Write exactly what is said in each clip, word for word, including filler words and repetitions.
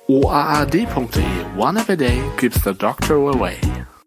o a a d punkt d e. One app a day keeps the doctor away.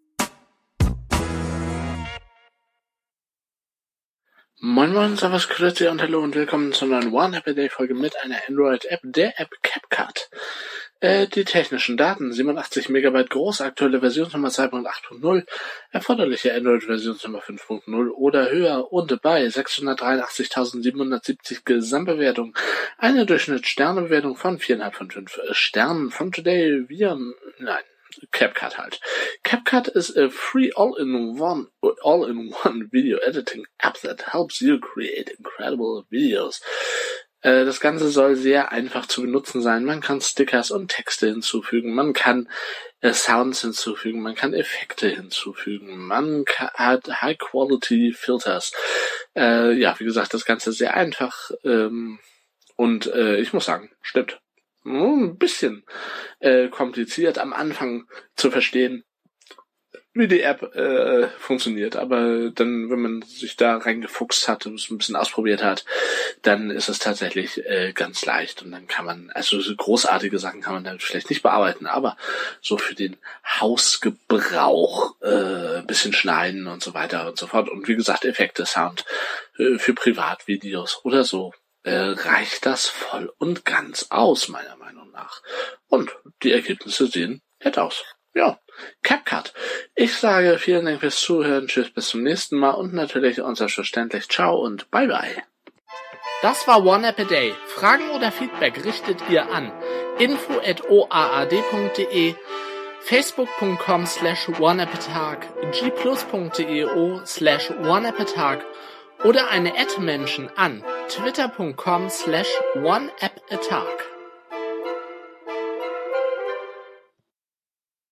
Moin Moin, Servus, Grüezi und Hallo und willkommen zu einer neuen One App a Day Folge mit einer Android-App, der App CapCut. Äh, die technischen Daten, siebenundachtzig Megabyte groß, aktuelle Versionsnummer zwei Punkt acht Punkt null, erforderliche Android-Versionsnummer fünf Punkt null oder höher und bei sechshundertdreiundachtzigtausendsiebenhundertsiebzig Gesamtbewertung, eine Durchschnittssternebewertung von vier Komma fünf von fünf Sternen. From today, wir, nein, CapCut halt. CapCut is a free all-in-one all-in-one video editing app that helps you create incredible videos. Äh, das Ganze soll sehr einfach zu benutzen sein. Man kann Stickers und Texte hinzufügen, man kann äh, Sounds hinzufügen, man kann Effekte hinzufügen, man kann, hat High-Quality Filters. Äh, ja, wie gesagt, das Ganze sehr einfach ähm, und äh, ich muss sagen, stimmt. Ein bisschen äh, kompliziert am Anfang zu verstehen, wie die App äh, funktioniert, aber dann, wenn man sich da reingefuchst hat und es ein bisschen ausprobiert hat, dann ist es tatsächlich äh, ganz leicht und dann kann man, also so großartige Sachen kann man damit vielleicht nicht bearbeiten, aber so für den Hausgebrauch äh, ein bisschen schneiden und so weiter und so fort und wie gesagt, Effekte, Sound äh, für Privatvideos oder so. Äh, reicht das voll und ganz aus, meiner Meinung nach. Und die Ergebnisse sehen nett aus. Ja, CapCut. Ich sage vielen Dank fürs Zuhören, tschüss, bis zum nächsten Mal und natürlich uns selbstverständlich ciao und bye bye. Das war One App a Day. Fragen oder Feedback richtet ihr an info at o a a d punkt d e, facebook punkt com slash oneappatag, g plus punkt d e o slash oneappatag oder eine Ad-Menschen an twitter punkt com slash oneappatag.